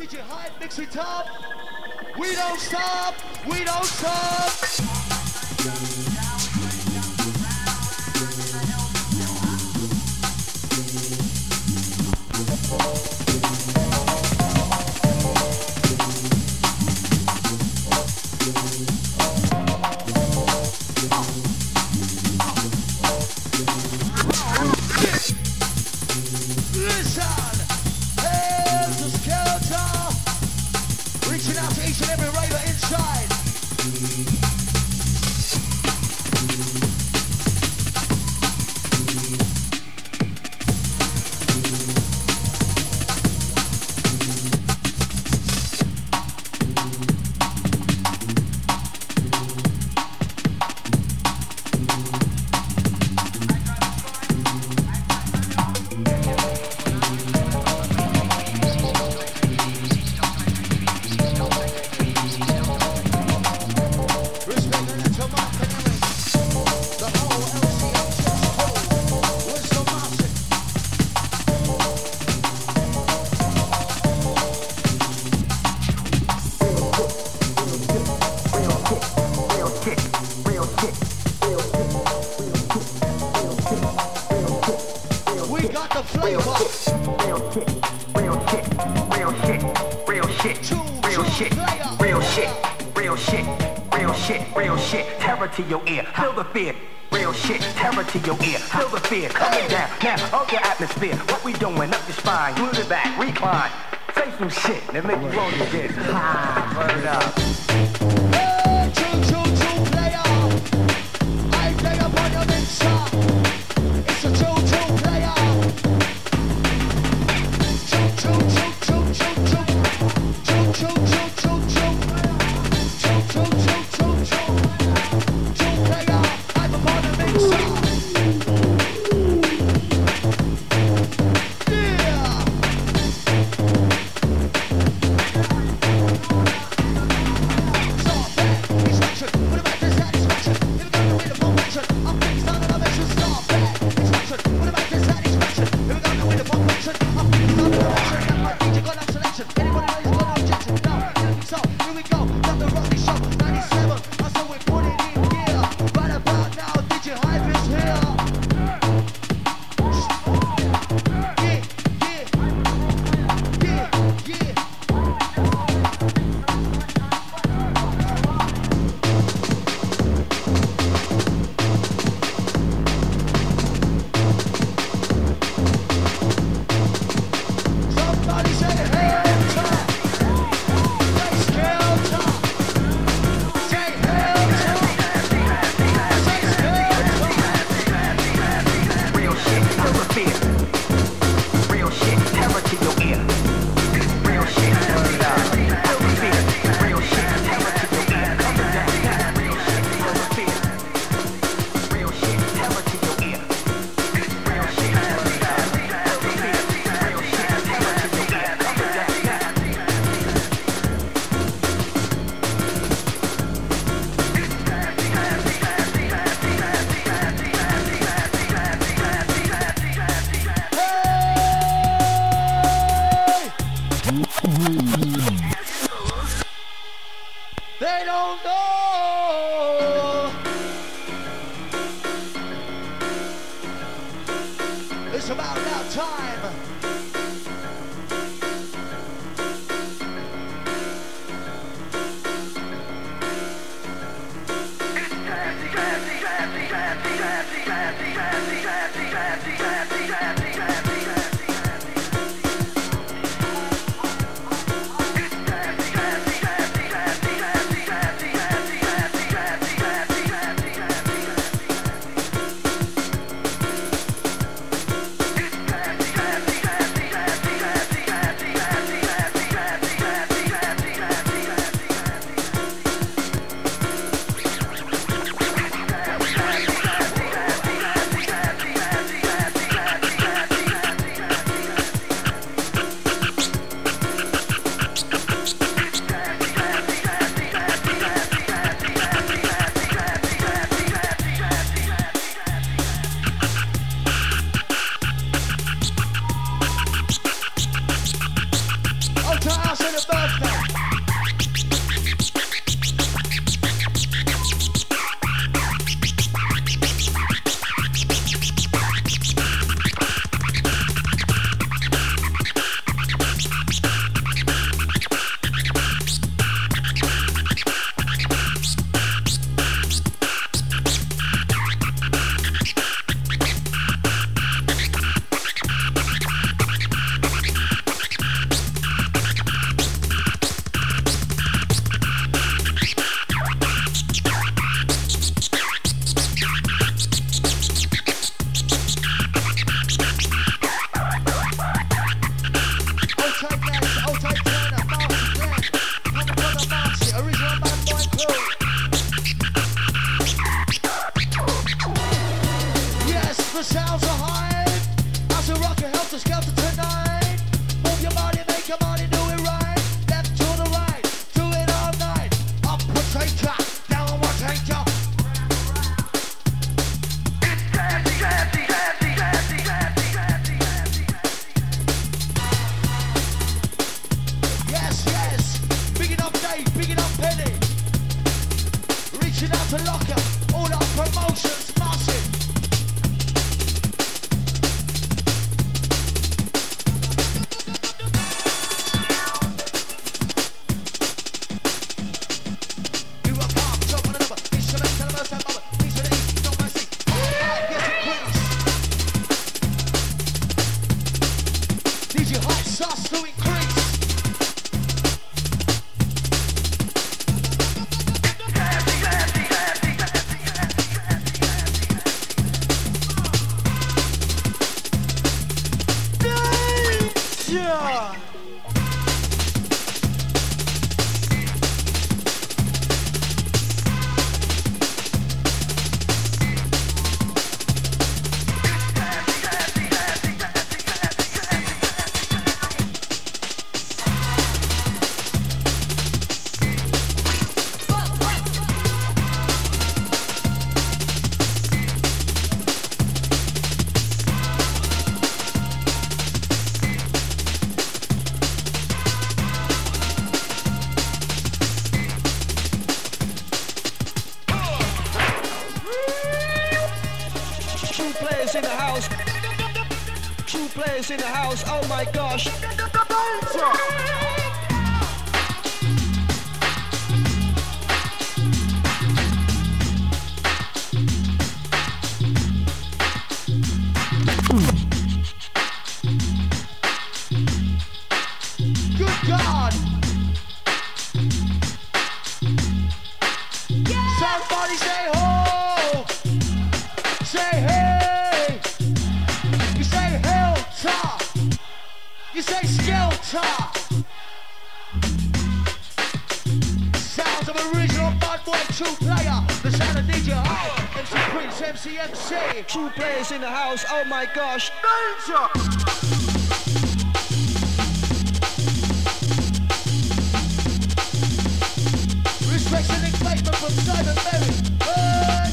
DJ Hype, mix it up. We don't stop. We don't stop. To your ear, feel the fear. Real shit, terror to your ear, feel the fear coming down. Now, of your atmosphere, what we doing? Up your spine, move it back, recline. Say some shit that make you roll your disc. Word up. Hey, true player. I play upon your mixer. It's a true player. True player. I'm upon the mixer. Somebody say, hey, house on a birthday. In the house, oh my gosh. Good God! Yeah. Somebody say ho! Say hey! You say hell top! You say Skelter! Sounds of original bad boy true player. The sound of DJ High, MC Prince, MC. True players in the house, oh my gosh. Danger! Respect and excitement from Simon Berry. Hey!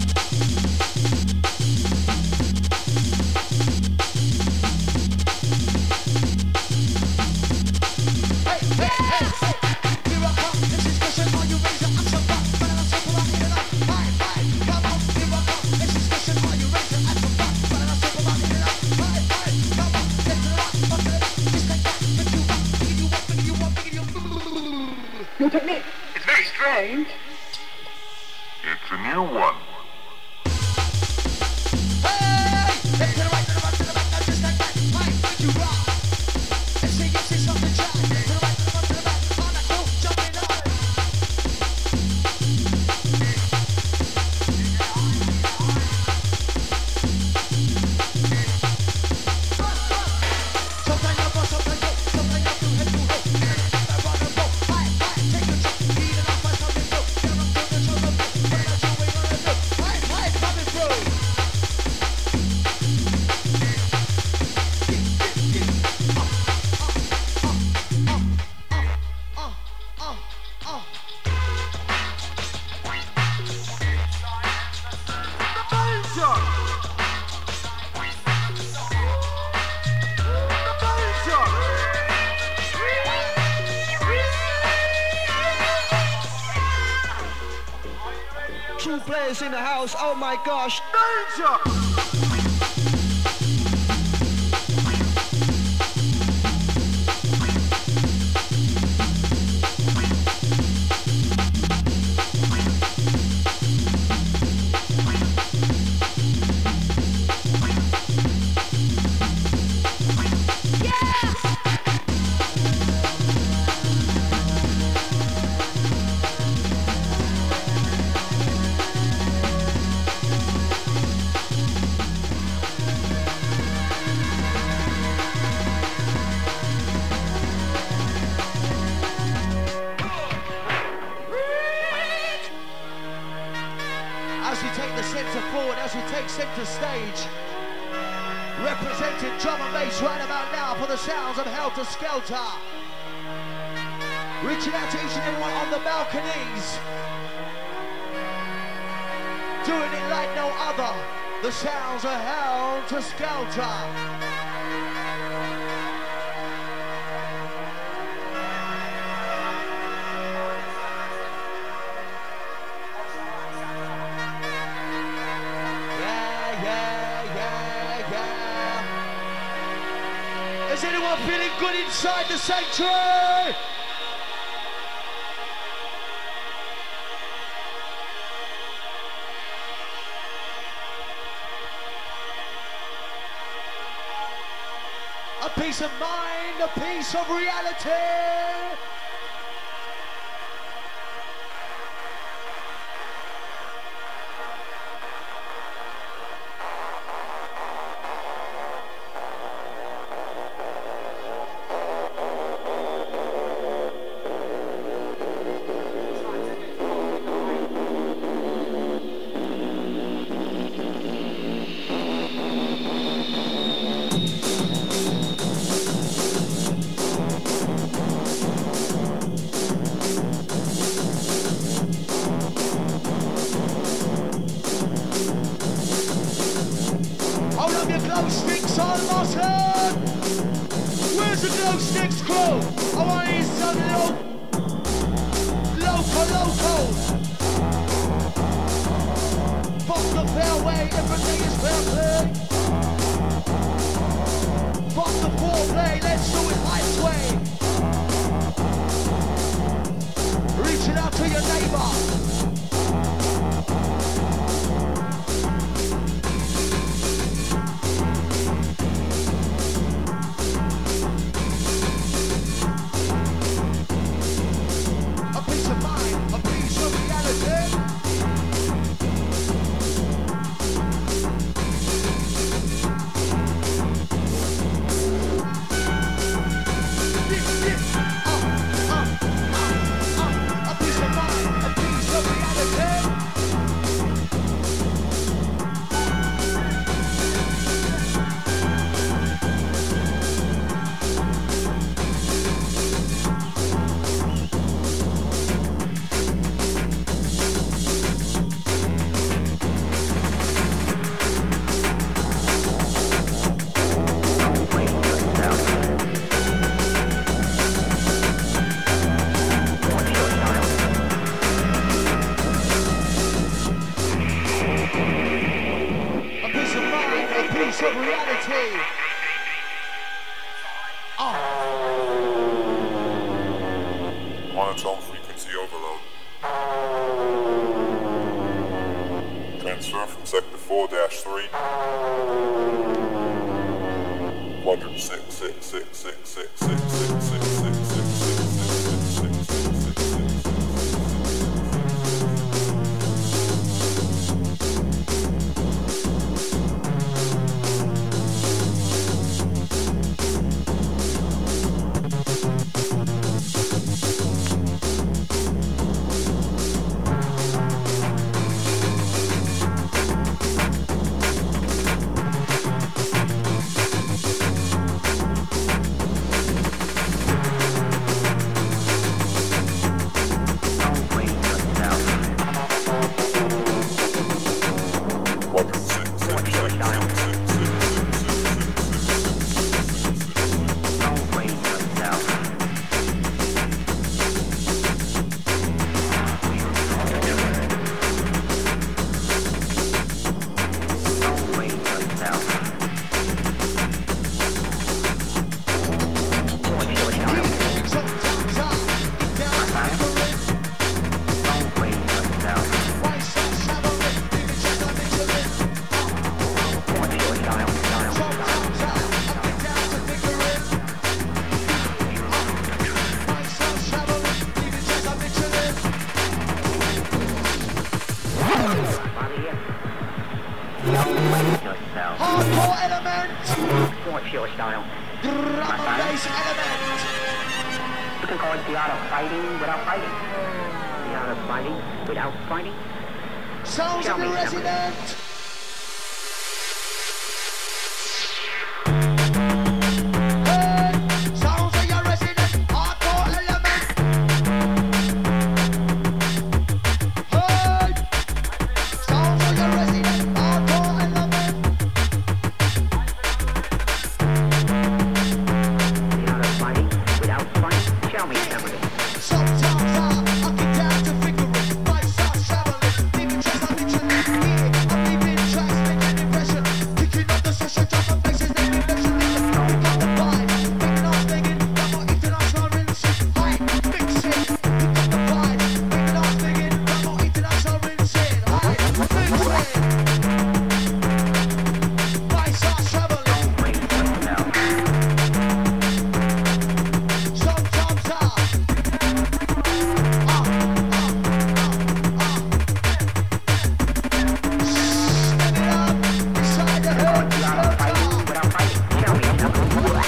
Your technique. It's very strange. It's a new one. true players in the house. Oh my gosh. Center stage, representing drum and bass right about now for the sounds of Helter Skelter. Reaching out to each and everyone on the balconies, doing it like no other. The sounds of Helter Skelter. Is anyone feeling good inside the sanctuary? A peace of mind, a piece of reality. Monotone frequency overload. Transfer from sector 4-3. 166. Hardcore element. What's your style? Drum and bass element. You can call it the art of fighting without fighting. The art of fighting without fighting. Sounds of the resident. Hey, sounds of your resident. Hardcore element. Hey, sounds of your resident. Hardcore element. The art of fighting without fighting. Show me something. Sometimes I get down to figuring. My sound's traveling. Leaving tracks on the track. Yeah, I'm leaving tracks, making impression. Kicking up the session, dropping faces, making impression. We got the vibe, making us thinking. Got more international rinsing. Hi, mix it. We got the vibe, making us thinking. Got more international rinsing. Hi, mix it. My sound's traveling. Sometimes I step it up inside the The art of fighting without fighting. Show me something.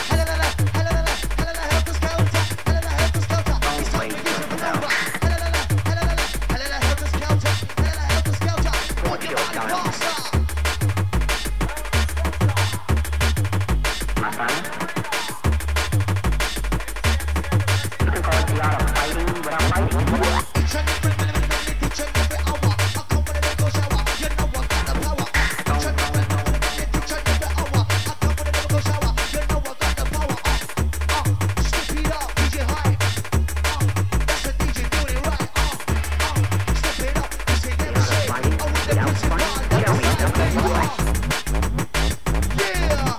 My son? You can call it the art of fighting without fighting. Yeah.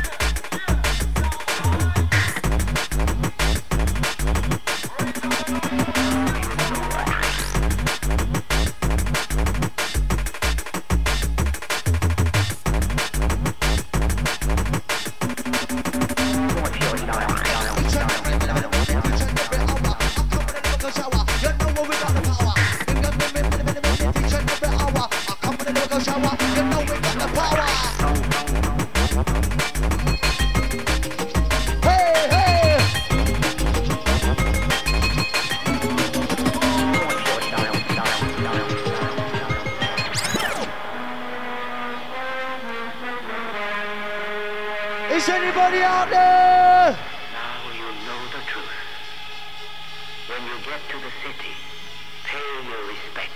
What's your style? Hey, hey! What's your style? Is anybody out there? Now you know the truth. When you get to the city, pay your respect.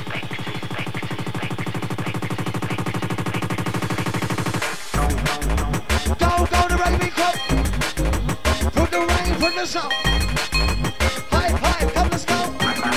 Go the raving club. From the rain, from the sun. Hype, come let's go.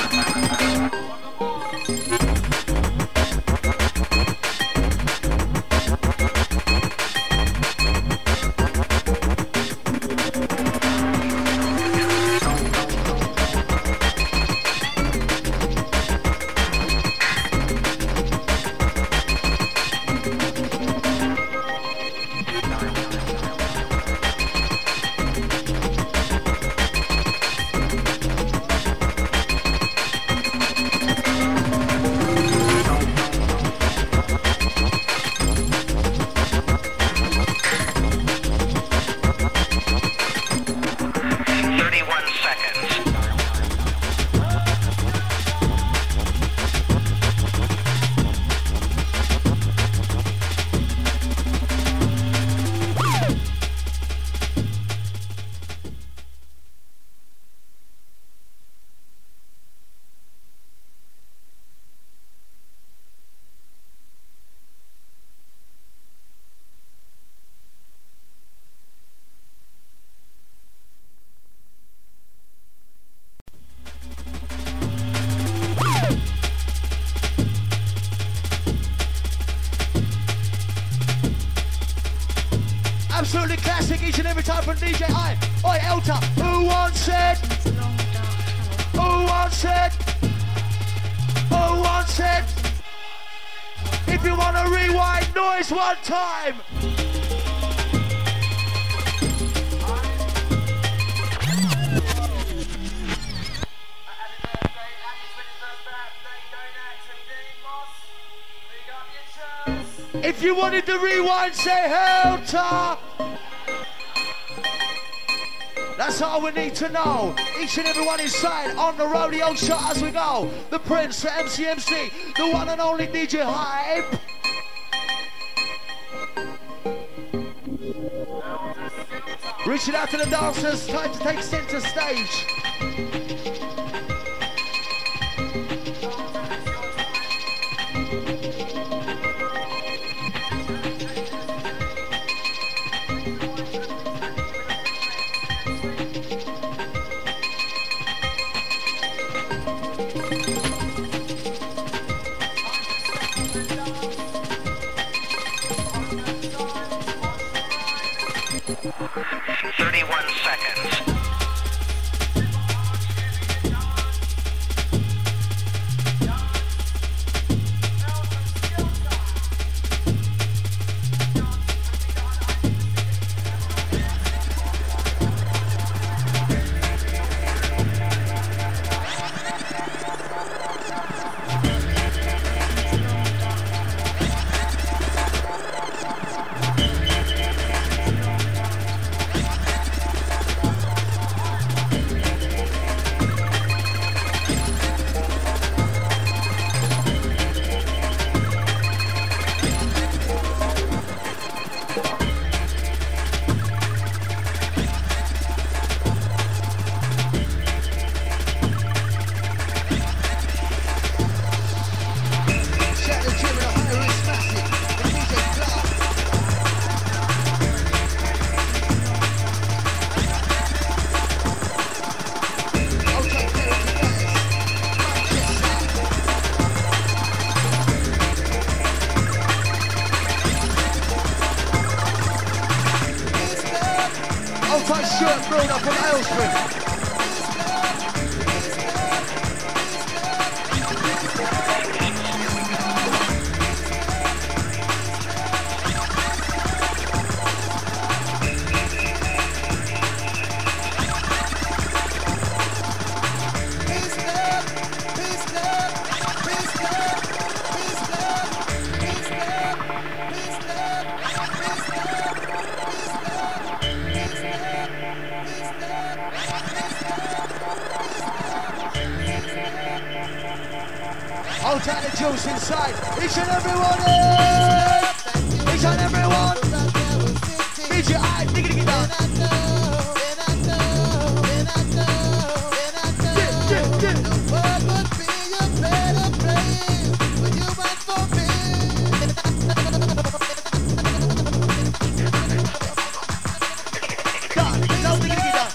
Absolutely classic each and every time from DJ I. Oi, Elta, who wants it? Who wants it? Who wants it? If you want to rewind, noise one time. Happy 21st birthday, going out to Denny Moss. If you wanted the rewind, say hell to. That's all we need to know. Each and every one inside on the rodeo shot as we go. The Prince, the MCMC, the one and only DJ Hype. Reaching out to the dancers, time to take center stage. Hold tight the juice inside. Each and everyone in. Each and everyone. DJ I diggity down. What would be a better place when you went for me? Done. No diggity down.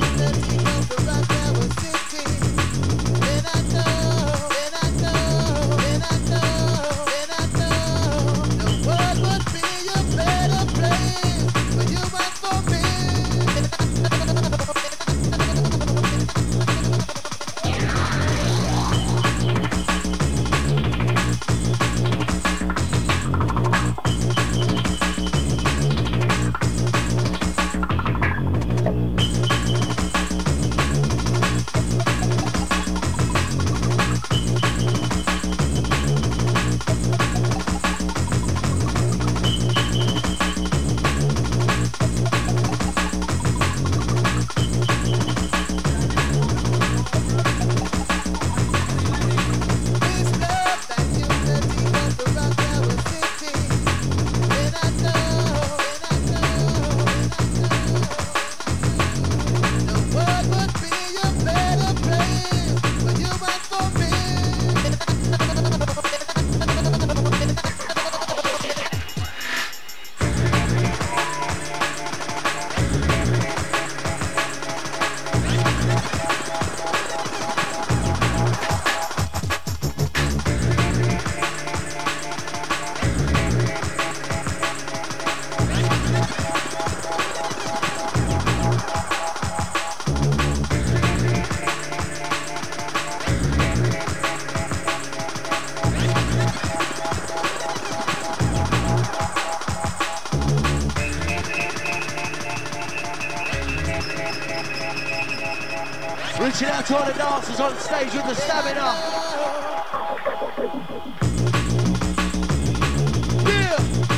Reaching out to all the dancers on stage with the stamina. Yeah.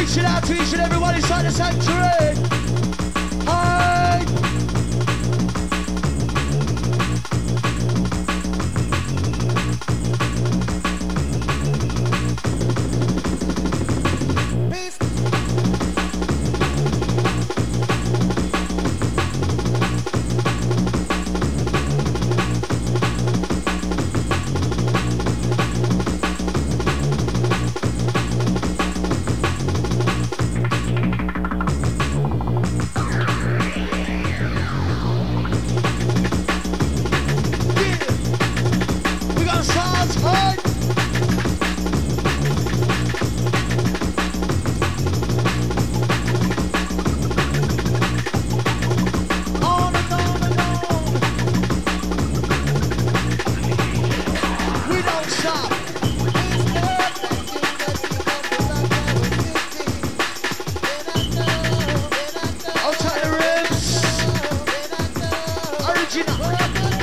Reaching out to each and everyone inside the sanctuary. Hi. We got sounds, hi. On and on and on. We don't stop. I'll take the ribs. Original.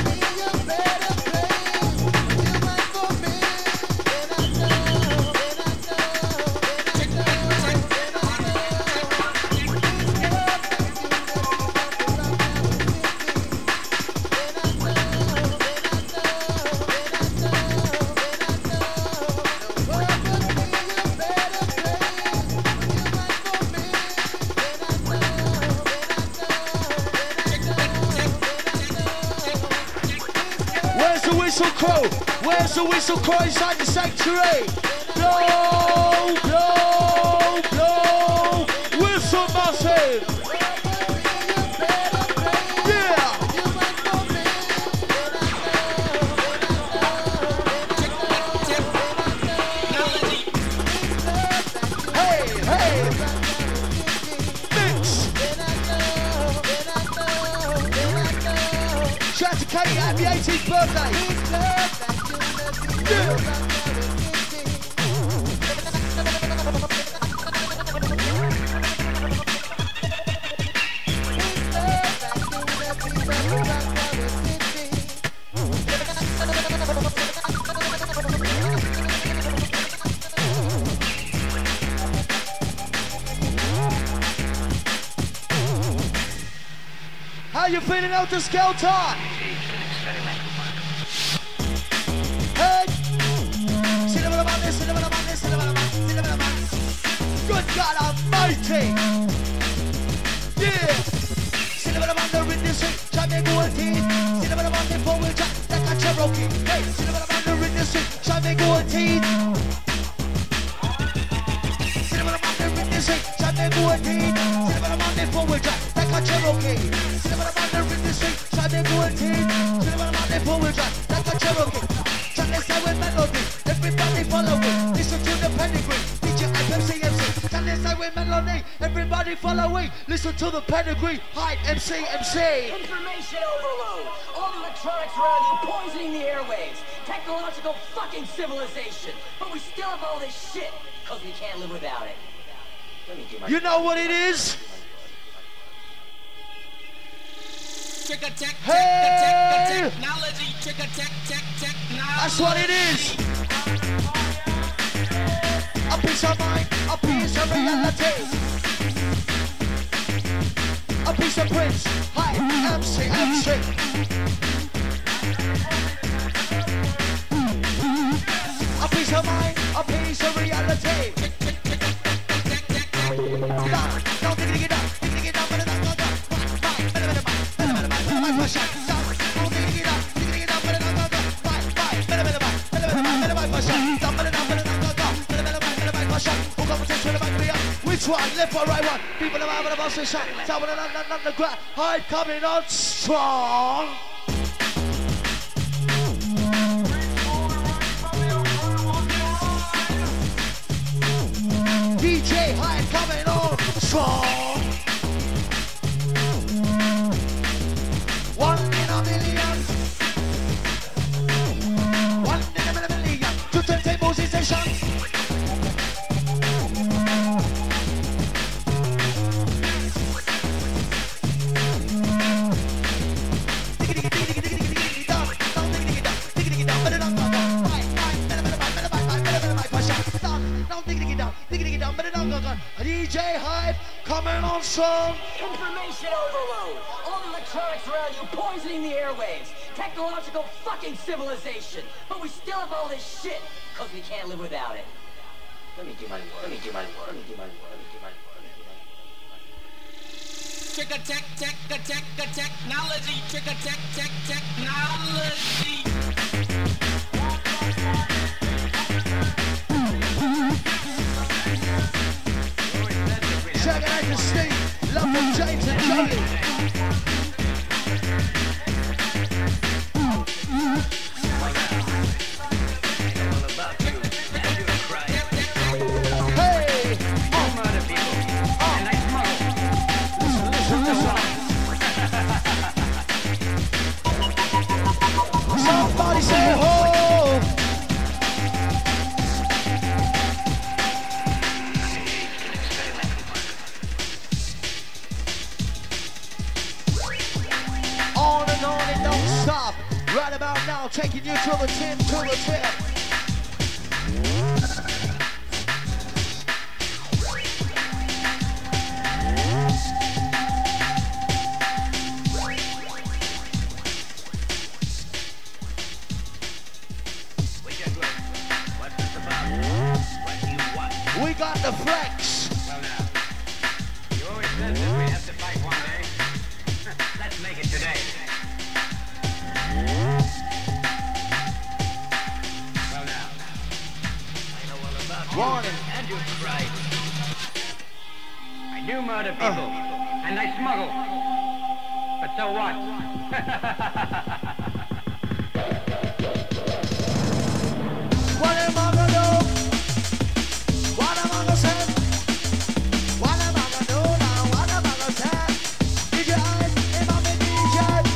Where's the whistle crow? Where's the whistle crow inside the sanctuary? Blow, blow, blow. Whistle massive. Yeah. Hey, hey. Mix. Shout out to Katie, happy 18th birthday. Yeah. How you feeling out the Skelter? Hey! Good God Almighty! Yeah! Cinnamon on the rhythm swing, try me go a teen. Cinnamon on the four-wheel drive like a Cherokee. Hey! Cinnamon on the rhythm swing, try me go a teen. Cinnamon on the rhythm swing, try me go a teen. Cinnamon on the four-wheel drive like a Cherokee. Cinnamon on the rhythm swing, try me go a teen. Cinnamon on the four-wheel drive like a Cherokee. Try to say with melody, everybody follow it. Listen to the pedigree, DJ MC MC. Try to say with melody, everybody follow it. Listen to the pedigree, Hype MC MC. Information overload. All the electronics around you poisoning the airwaves. Technological fucking civilization. But we still have all this shit, because we can't live without it. Let me get my... You know what it is? Hey! Technology. That's what it is. A piece of mind, a piece of reality. A piece of Prince, Hype MC MC. A piece of mind, a piece of reality. Don't dig it up, dig it up, but it's not done. Which one? Left or right one? People are having a bus and shot. Someone on the ground. Hype coming on strong. DJ Hype coming on strong. One in a million. One in a million. To turntable sensation. down some. Information overload. All the electronics around you poisoning the airwaves. Technological fucking civilization. But we still have all this shit, because we can't live without it. Let me do my work. Let me do my work. Let me do my work. Let me do my work. Technology. Technology. Check it out to Steve. Love from James and Johnny. Somebody say ho! On and on and don't stop. Right about now, taking you to the tip, to the tip. We got the flex. Well now, you always said that we have to fight one day. Let's make it today. Well now, I know all about you. Warning. And you tried. I do murder people, and I smuggle. But so what? What am I gonna do? What am I gonna say? What am I gonna do now? What am I gonna say? DJ, if I'm a DJ.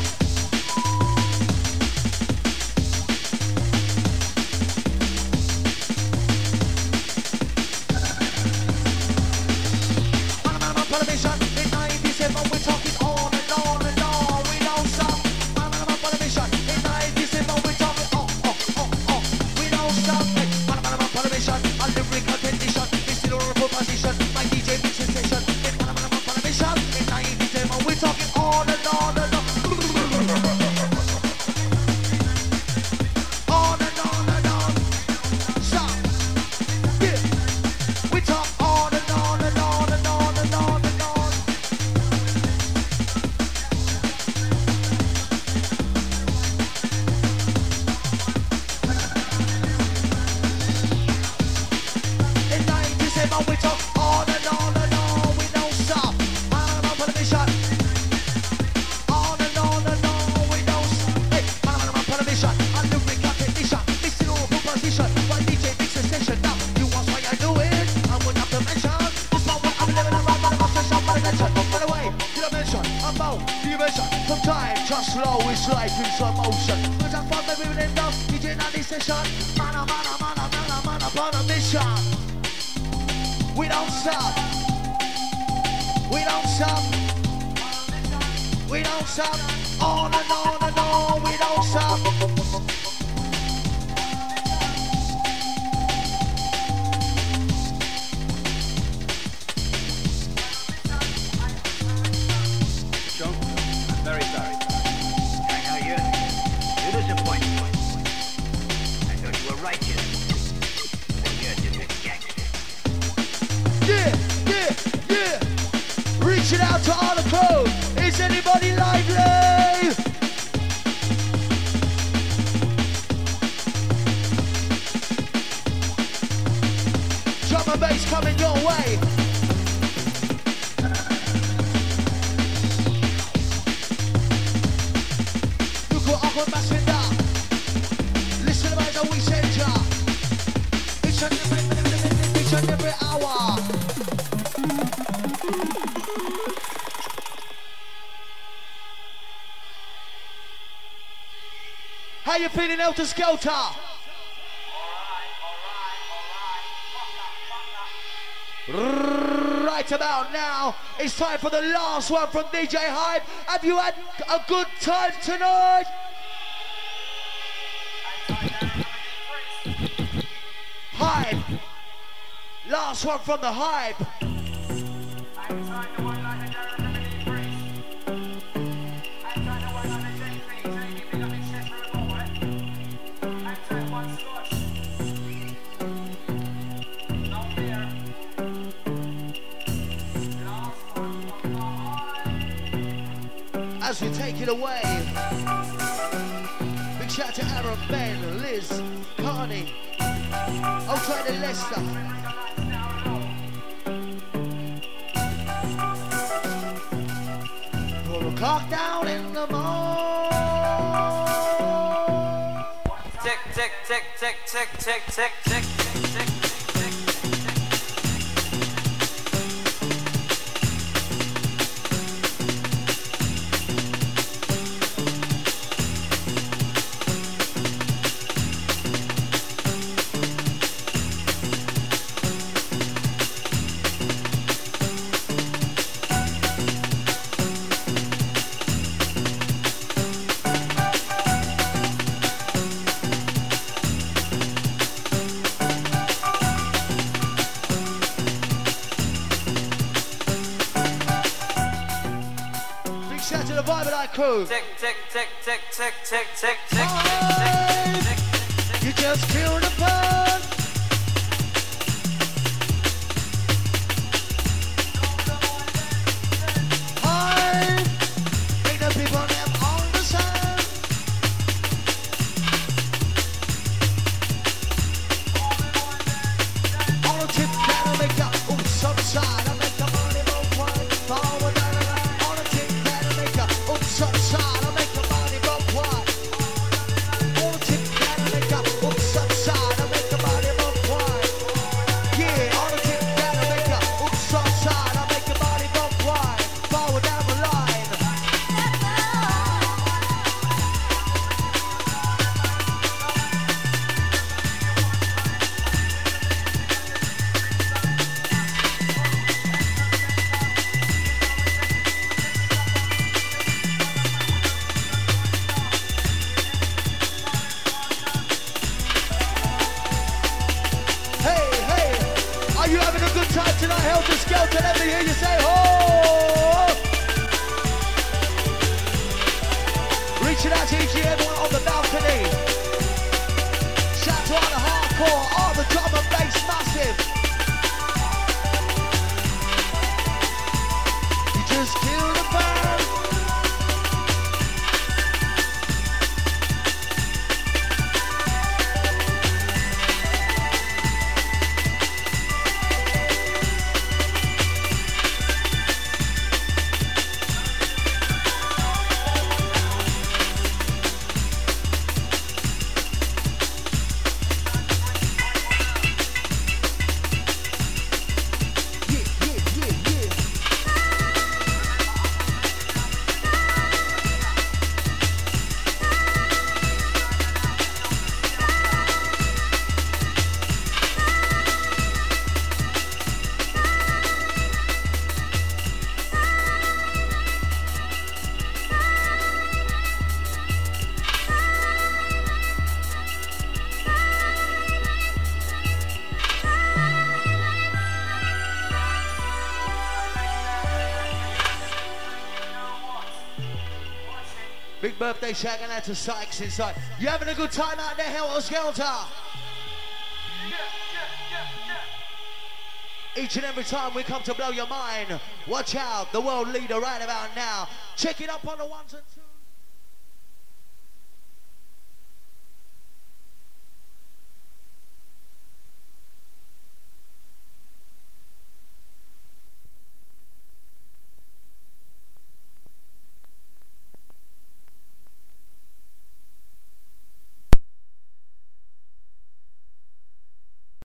Panama Television in 97, we're talking on and on and on. We don't stop. Panama Television in 97, we're talking we don't stop. Hey, Panama Television, a lyrical condition. This is our proposition. My DJ mixing session. In Panama Television in 97, we're talking on and on and on. On and on and on. Stop. Yeah. We talk on and on and on and on and on and on. In 97 we talk on and on and on. We don't stop. Panama Television. On and on and on. We don't stop. Hey, Panama Television. A lyrical technician. Mixing all proposition. One DJ mix a session. Now you want why I do it? I wouldn't have to mention. This one I'm living around by the session by the legend. By the way, dimension, about dimension. From time, just slow is life in slow motion. Cause I'm from the moving down. DJ in this session. Man, upon a mission. We don't stop. We don't stop. We don't stop. On and on and on. We don't stop. John, I'm very sorry. I know you're disappointed. I thought you were righteous. But you're just a gangster. Yeah. Reaching out to all the crew. Is anybody lively? Drum and bass coming your way. Look what I'm messing up. Listen to how we send ya. Each and every hour. How you feeling, Elter Skelter? Right about now, it's time for the last one from DJ Hype. Have you had a good time tonight? Hype. Last one from the Hype. you take it away. Big shout out to Aaron, Ben, Liz, Carney, outside in Leicester. Pull the clock down in the morning. Tick, tick, tick, tick, tick, tick, tick, tick, tick, tick. Crew. Tick, tick, tick, tick, tick, tick, tick, tick, tick, tick. You just killed the bird. I make the people them understand. On the tip down, I make up oops upside. I make the money move right forward down the line. On the tip down, I make up oops upside. I make the money go quiet. On the tip down, I make up oops upside. I make the money move quiet. Yeah, on the tip down, I make up oops upside. I make the money go quiet. Forward down the line. Are you having a good time tonight, Helter Skelter? Let me hear you say, oh! Reaching out to each and everyone on the balcony. Shout to all the hardcore, all the drum and bass massive. You just killed a bird. Big birthday shout out to Sykes inside. You having a good time out there, Helter Skelter? Each and every time we come to blow your mind, watch out, the world leader right about now. Check it up on the ones and twos.